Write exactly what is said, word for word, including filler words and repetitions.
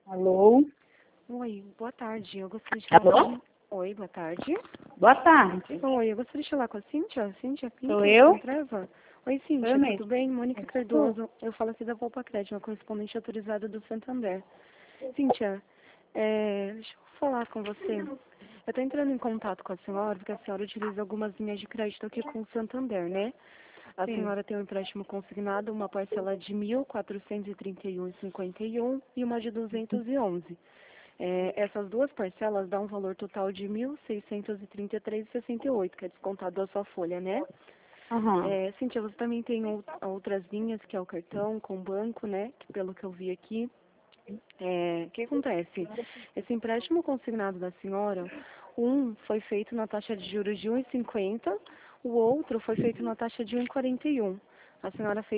Alô? Oi, boa tarde. Eu gostaria de falar Alô? com... Oi, boa tarde. Boa tarde. Oi, eu gostaria de falar com a Cíntia. Cíntia Pinto? Sou eu? Treva? Oi, Sou eu Cíntia, mesmo. tudo bem? Mônica É Cardoso. Eu falo aqui da Volpa Crédito, uma correspondente autorizada do Santander. Cíntia, é, deixa eu falar com você. Eu estou entrando em contato com a senhora, porque a senhora utiliza algumas linhas de crédito aqui com o Santander, né? A Sim. senhora tem um empréstimo consignado, uma parcela de mil quatrocentos e trinta e um reais e cinquenta e um centavos e uma de duzentos e onze. É, essas duas parcelas dão um valor total de mil seiscentos e trinta e três reais e sessenta e oito centavos, que é descontado da sua folha, né? Aham. É, Cíntia, você também tem ou- outras linhas, que é o cartão com banco, né? Que pelo que eu vi aqui. É, o que acontece? Esse empréstimo consignado da senhora, um foi feito na taxa de juros de um vírgula cinquenta, o outro foi feito na taxa de um vírgula quarenta e um. A senhora fez